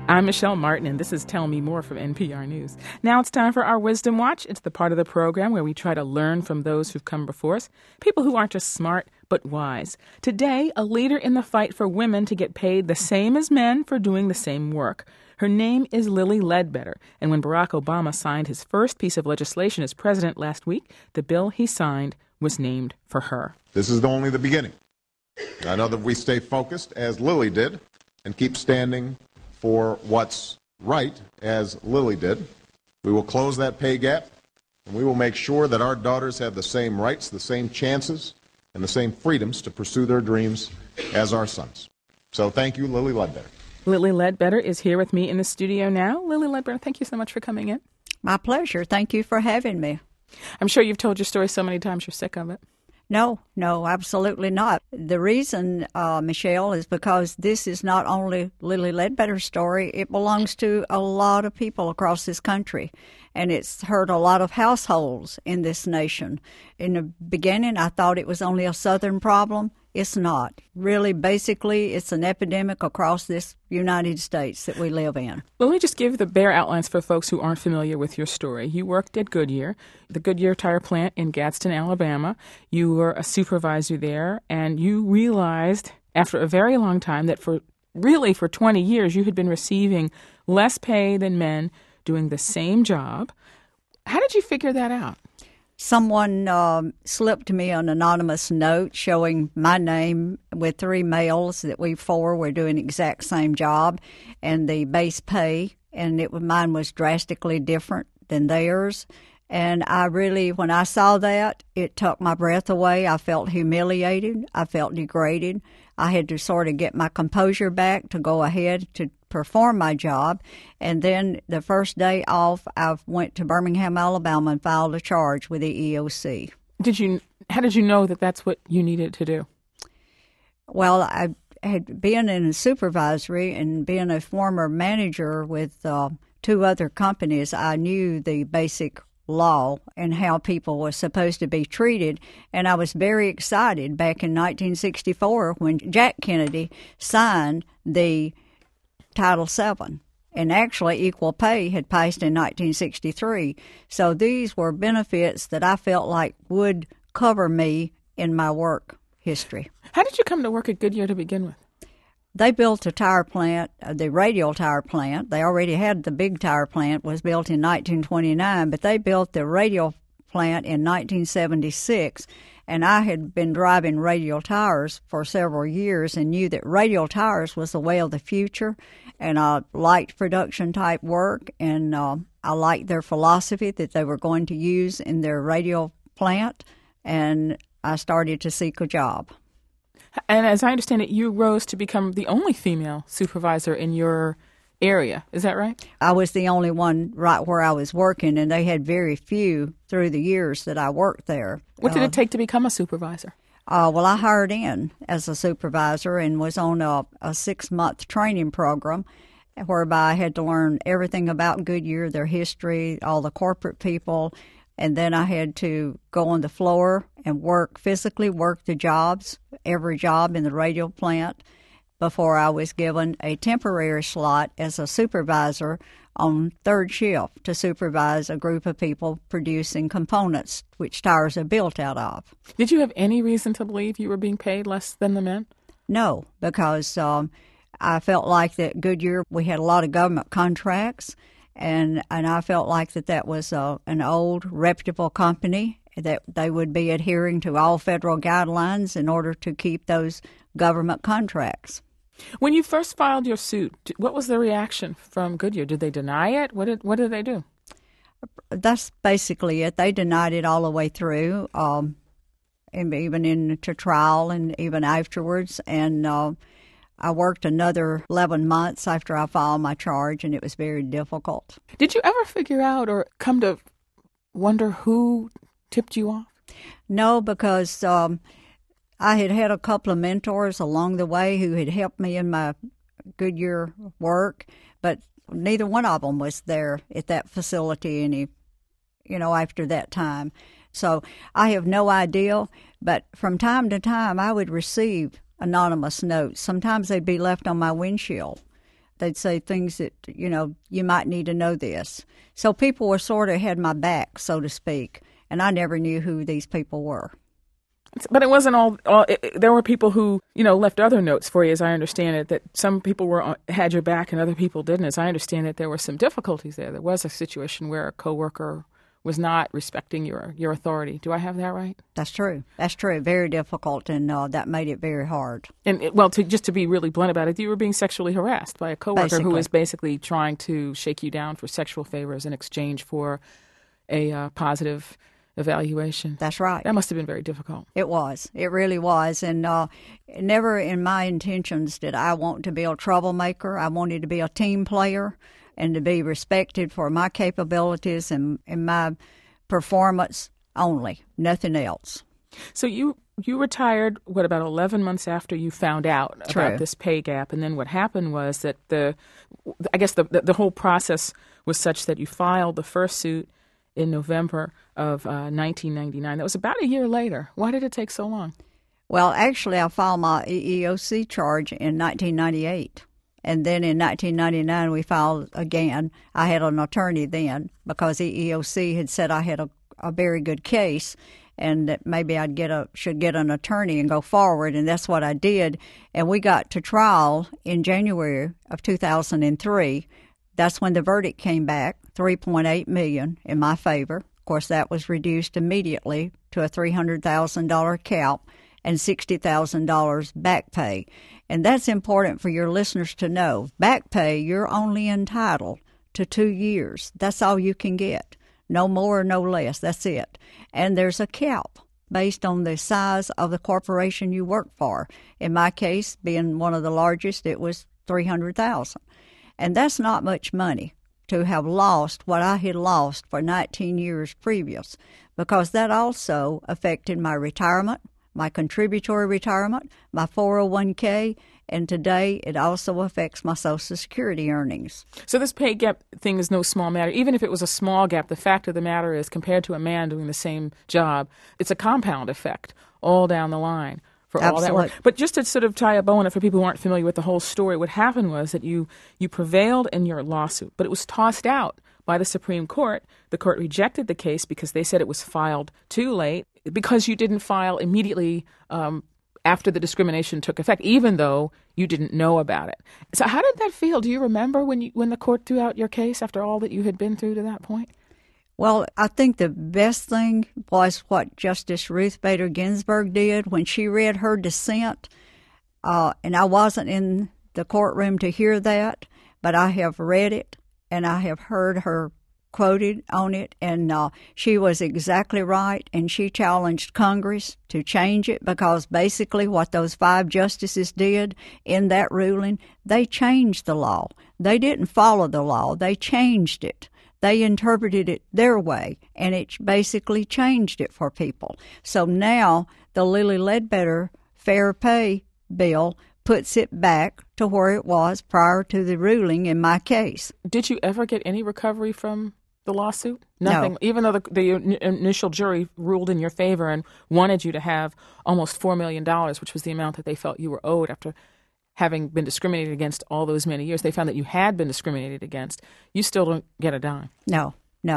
I'm Michelle Martin, and this is Tell Me More from NPR News. Now it's time for our Wisdom Watch. It's the part of the program where we try to learn from those who've come before us, people who aren't just smart, but wise. Today, a leader in the fight for women to get paid the same as men for doing the same work. Her name is Lilly Ledbetter, and when Barack Obama signed his first piece of legislation as president last week, the bill he signed was named for her. This is only the beginning. I know that we stay focused, as Lilly did, and keep standing for what's right, as Lilly did. We will close that pay gap, and we will make sure that our daughters have the same rights, the same chances, and the same freedoms to pursue their dreams as our sons. So thank you, Lilly Ledbetter. Lilly Ledbetter is here with me in the studio now. Lilly Ledbetter, thank you so much for coming in. My pleasure. Thank you for having me. I'm sure you've told your story so many times you're sick of it. No, absolutely not. The reason, Michelle, is because this is not only Lilly Ledbetter's story, it belongs to a lot of people across this country, and it's hurt a lot of households in this nation. In the beginning, I thought it was only a Southern problem. It's not. Really, basically, it's an epidemic across this United States that we live in. Well, let me just give the bare outlines for folks who aren't familiar with your story. You worked at Goodyear, the Goodyear tire plant in Gadsden, Alabama. You were a supervisor there, and you realized after a very long time that for 20 years you had been receiving less pay than men doing the same job. How did you figure that out? Someone slipped me an anonymous note showing my name with 3 males that we 4 were doing the exact same job and the base pay, and mine was drastically different than theirs. And when I saw that, it took my breath away. I felt humiliated. I felt degraded. I had to sort of get my composure back to go ahead to perform my job. And then the first day off, I went to Birmingham, Alabama, and filed a charge with the EOC. How did you know that that's what you needed to do? Well, I had been in a supervisory and being a former manager with 2 other companies. I knew the basic law and how people were supposed to be treated, and I was very excited back in 1964 when Jack Kennedy signed the Title VII, and actually equal pay had passed in 1963. So these were benefits that I felt like would cover me in my work history. How did you come to work at Goodyear to begin with? They built a tire plant, the radial tire plant. They already had the big tire plant, was built in 1929, but they built the radial plant in 1976. And I had been driving radial tires for several years and knew that radial tires was the way of the future. And I liked production type work, and I liked their philosophy that they were going to use in their radial plant. And I started to seek a job. And as I understand it, you rose to become the only female supervisor in your area. Is that right? I was the only one right where I was working, and they had very few through the years that I worked there. What did it take to become a supervisor? Well, I hired in as a supervisor and was on a 6-month training program whereby I had to learn everything about Goodyear, their history, all the corporate people, and then I had to go on the floor and physically work the jobs, every job in the radial plant, before I was given a temporary slot as a supervisor on 3rd shift to supervise a group of people producing components which tires are built out of. Did you have any reason to believe you were being paid less than the men? No, because I felt like that Goodyear, we had a lot of government contracts, and I felt like that was an old, reputable company, that they would be adhering to all federal guidelines in order to keep those government contracts. When you first filed your suit, what was the reaction from Goodyear? Did they deny it? What did they do? That's basically it. They denied it all the way through, and even into trial and even afterwards. And I worked another 11 months after I filed my charge, and it was very difficult. Did you ever figure out or come to wonder who tipped you off? No, because I had had a couple of mentors along the way who had helped me in my Goodyear work, but neither one of them was there at that facility after that time. So I have no idea, but from time to time I would receive anonymous notes. Sometimes they'd be left on my windshield They'd say things that, you might need to know this. So people were sort of had my back, so to speak, and I never knew who these people were. But it wasn't all there were people who, left other notes for you, as I understand it, that some people had your back and other people didn't. As I understand it, there were some difficulties there. There was a situation where a coworker was not respecting your authority. Do I have that right? That's true. That's true. Very difficult, and that made it very hard. And, just to be really blunt about it, you were being sexually harassed by a coworker who was basically trying to shake you down for sexual favors in exchange for a positive evaluation. That's right. That must have been very difficult. It was. It really was. And never in my intentions did I want to be a troublemaker. I wanted to be a team player and to be respected for my capabilities and my performance only, nothing else. So you retired, about 11 months after you found out about this pay gap, and then what happened was that the whole process was such that you filed the first suit in November of 1999. That was about a year later. Why did it take so long? Well, actually, I filed my EEOC charge in 1998. And then in 1999, we filed again. I had an attorney then because EEOC had said I had a very good case and that maybe should get an attorney and go forward, and that's what I did. And we got to trial in January of 2003. That's when the verdict came back, $3.8 million in my favor. Of course, that was reduced immediately to a $300,000 cap and $60,000 back pay. And that's important for your listeners to know. Back pay, you're only entitled to 2 years. That's all you can get. No more, no less. That's it. And there's a cap based on the size of the corporation you work for. In my case, being one of the largest, it was $300,000. And that's not much money to have lost what I had lost for 19 years previous, because that also affected my retirement, my contributory retirement, my 401k, and today it also affects my Social Security earnings. So this pay gap thing is no small matter. Even if it was a small gap, the fact of the matter is, compared to a man doing the same job, it's a compound effect all down the line. For all that work. But just to sort of tie a bow on it for people who aren't familiar with the whole story, what happened was that you prevailed in your lawsuit, but it was tossed out by the Supreme Court. The court rejected the case because they said it was filed too late, because you didn't file immediately after the discrimination took effect, even though you didn't know about it. So how did that feel? Do you remember when the court threw out your case after all that you had been through to that point? Well, I think the best thing was what Justice Ruth Bader Ginsburg did when she read her dissent, and I wasn't in the courtroom to hear that, but I have read it, and I have heard her quoted on it, and she was exactly right, and she challenged Congress to change it, because basically what those 5 justices did in that ruling, they changed the law. They didn't follow the law. They changed it. They interpreted it their way, and it basically changed it for people. So now the Lilly Ledbetter Fair Pay Bill puts it back to where it was prior to the ruling in my case. Did you ever get any recovery from the lawsuit? Nothing. No. Even though the initial jury ruled in your favor and wanted you to have almost $4 million, which was the amount that they felt you were owed after having been discriminated against all those many years, they found that you had been discriminated against. You still don't get a dime. No.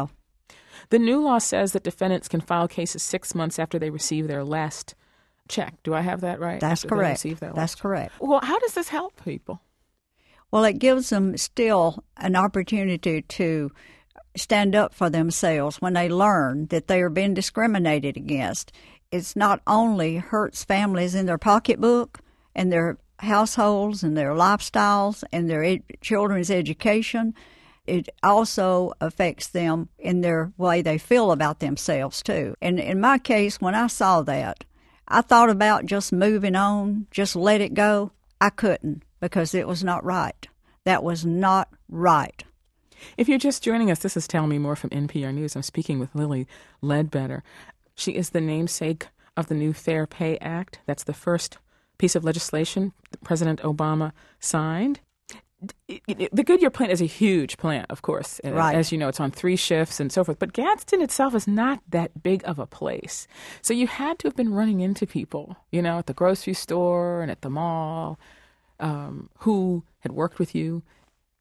The new law says that defendants can file cases 6 months after they receive their last check. Do I have that right? That's correct. That's correct. Well, how does this help people? Well, it gives them still an opportunity to stand up for themselves when they learn that they are being discriminated against. It's not only hurts families in their pocketbook and their households and their lifestyles and their children's education. It also affects them in their way they feel about themselves, too. And in my case, when I saw that, I thought about just moving on, just let it go. I couldn't, because it was not right. That was not right. If you're just joining us, this is Tell Me More from NPR News. I'm speaking with Lilly Ledbetter. She is the namesake of the new Fair Pay Act. That's the first piece of legislation President Obama signed. The Goodyear plant is a huge plant, of course. Right. As you know, it's on 3 shifts and so forth. But Gadsden itself is not that big of a place. So you had to have been running into people, at the grocery store and at the mall who had worked with you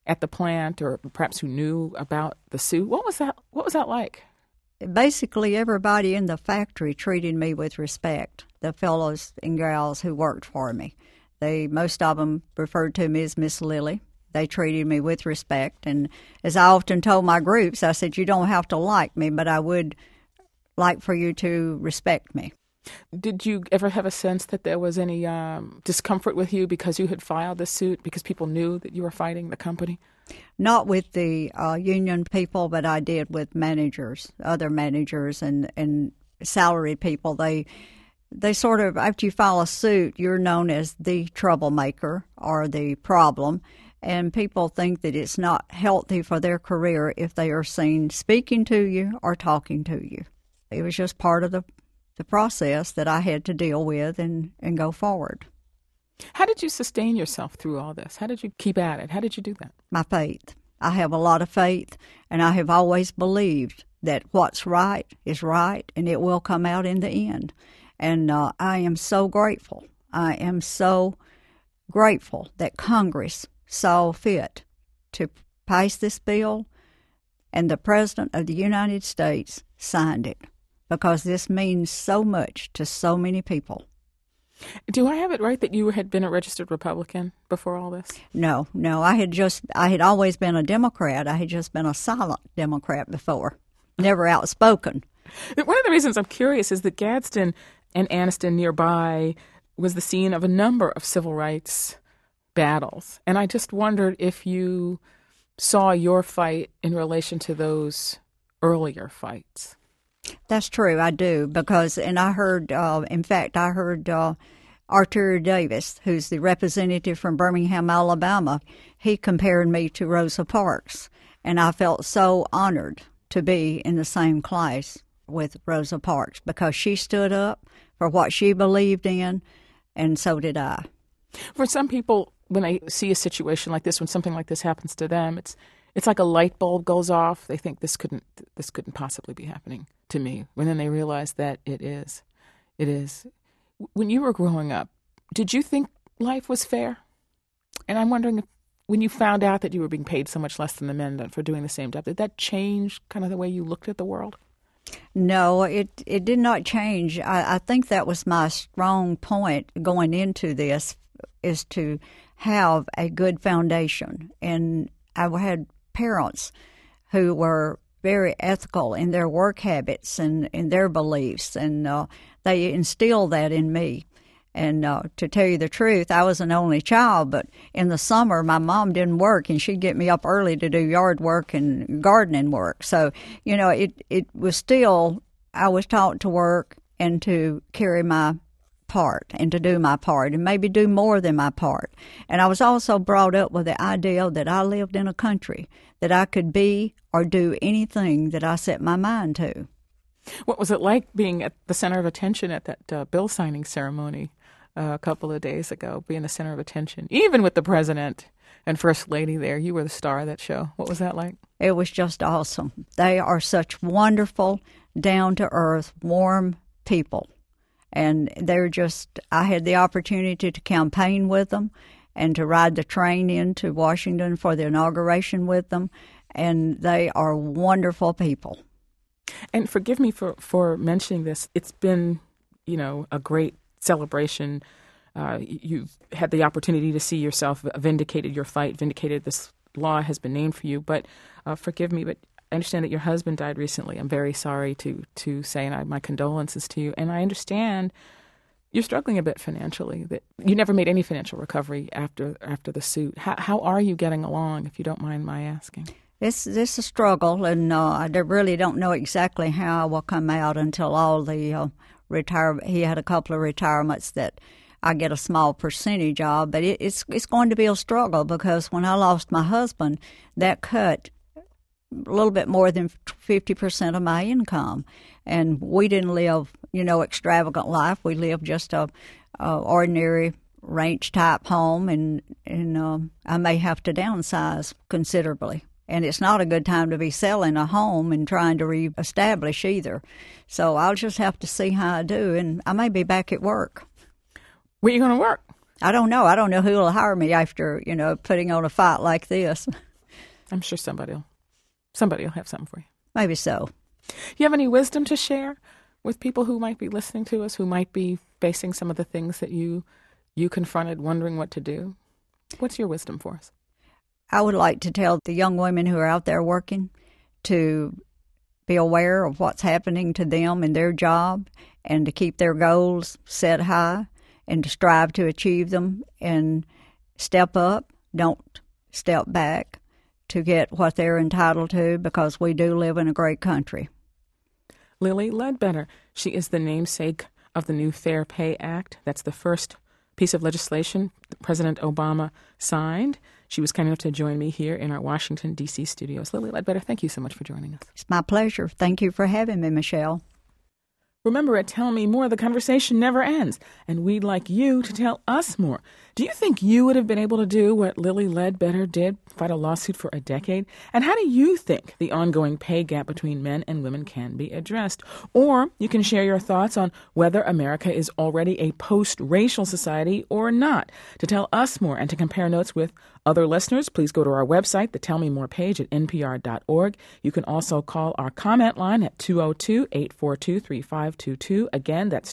at the plant, or perhaps who knew about the suit. What was that like? Basically, everybody in the factory treated me with respect, the fellows and gals who worked for me. Most of them referred to me as Miss Lily. They treated me with respect. And as I often told my groups, I said, you don't have to like me, but I would like for you to respect me. Did you ever have a sense that there was any discomfort with you because you had filed the suit, because people knew that you were fighting the company? Not with the union people, but I did with managers, other managers and salaried people. They sort of, after you file a suit, you're known as the troublemaker or the problem, and people think that it's not healthy for their career if they are seen speaking to you or talking to you. It was just part of the process that I had to deal with and go forward. How did you sustain yourself through all this? How did you keep at it? How did you do that? My faith. I have a lot of faith, and I have always believed that what's right is right, and it will come out in the end. And I am so grateful. I am so grateful that Congress saw fit to pass this bill, and the President of the United States signed it, because this means so much to so many people. Do I have it right that you had been a registered Republican before all this? No. I had always been a Democrat. I had just been a silent Democrat before, never outspoken. One of the reasons I'm curious is that Gadsden and Anniston nearby was the scene of a number of civil rights battles. And I just wondered if you saw your fight in relation to those earlier fights. That's true, I do, because, and I heard, in fact, Arthur Davis, who's the representative from Birmingham, Alabama, he compared me to Rosa Parks, and I felt so honored to be in the same class with Rosa Parks, because she stood up for what she believed in, and so did I. For some people, when they see a situation like this, when something like this happens to them, it's like a light bulb goes off. They think this couldn't possibly be happening to me. When then they realize that it is. When you were growing up, did you think life was fair? And I'm wondering if, when you found out that you were being paid so much less than the men for doing the same job, did that change kind of the way you looked at the world? No, it did not change. I think that was my strong point going into this, is to have a good foundation. And I had parents who were very ethical in their work habits and in their beliefs, and they instilled that in me. And to tell you the truth, I was an only child, but in the summer my mom didn't work, and she'd get me up early to do yard work and gardening work. So, it was still, I was taught to work and to carry my part and to do my part and maybe do more than my part. And I was also brought up with the idea that I lived in a country that I could be or do anything that I set my mind to. What was it like being at the center of attention at that bill signing ceremony a couple of days ago, being the center of attention, even with the president and first lady there? You were the star of that show. What was that like? It was just awesome. They are such wonderful, down-to-earth, warm people. And I had the opportunity to campaign with them and to ride the train into Washington for the inauguration with them. And they are wonderful people. And forgive me for mentioning this. It's been, a great celebration. You've had the opportunity to see yourself vindicated, your fight vindicated. This law has been named for you. But forgive me, but I understand that your husband died recently. I'm very sorry to say, and my condolences to you. And I understand you're struggling a bit financially. That you never made any financial recovery after the suit. How are you getting along, if you don't mind my asking? This is a struggle, and I really don't know exactly how I will come out until all the retirement. He had a couple of retirements that I get a small percentage of, but it's going to be a struggle, because when I lost my husband, that cut a little bit more than 50% of my income, and we didn't live, extravagant life. We lived just a ordinary ranch type home, and I may have to downsize considerably. And it's not a good time to be selling a home and trying to reestablish either. So I'll just have to see how I do, and I may be back at work. Where are you going to work? I don't know. I don't know who will hire me after, putting on a fight like this. I'm sure somebody will have something for you. Maybe so. You have any wisdom to share with people who might be listening to us, who might be facing some of the things that you confronted, wondering what to do? What's your wisdom for us? I would like to tell the young women who are out there working to be aware of what's happening to them in their job and to keep their goals set high and to strive to achieve them and step up, don't step back to get what they're entitled to, because we do live in a great country. Lilly Ledbetter, she is the namesake of the new Fair Pay Act. That's the first piece of legislation President Obama signed. She was kind enough to join me here in our Washington, D.C. studios. Lilly Ledbetter, thank you so much for joining us. It's my pleasure. Thank you for having me, Michelle. Remember, at Tell Me More, the conversation never ends, and we'd like you to tell us more. Do you think you would have been able to do what Lilly Ledbetter did, fight a lawsuit for a decade? And how do you think the ongoing pay gap between men and women can be addressed? Or you can share your thoughts on whether America is already a post-racial society or not. To tell us more and to compare notes with other listeners, please go to our website, the Tell Me More page at npr.org. You can also call our comment line at 202-842-3522. Again, that's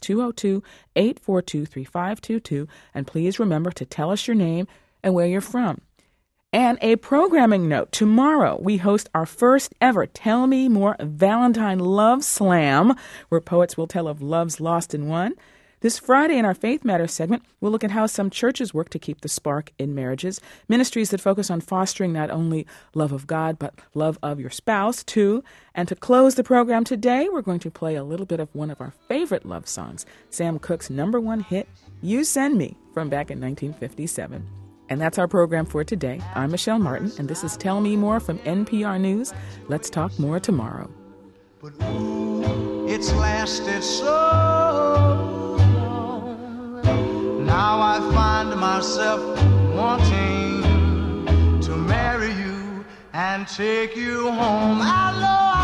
202-842-3522. And please remember to tell us your name and where you're from. And a programming note. Tomorrow, we host our first ever Tell Me More Valentine Love Slam, where poets will tell of loves lost and won. This Friday in our Faith Matters segment, we'll look at how some churches work to keep the spark in marriages, ministries that focus on fostering not only love of God, but love of your spouse, too. And to close the program today, we're going to play a little bit of one of our favorite love songs, Sam Cooke's #1 hit, You Send Me, from back in 1957. And that's our program for today. I'm Michelle Martin, and this is Tell Me More from NPR News. Let's talk more tomorrow. But ooh, it's lasted so long. Now I find myself wanting to marry you and take you home. I know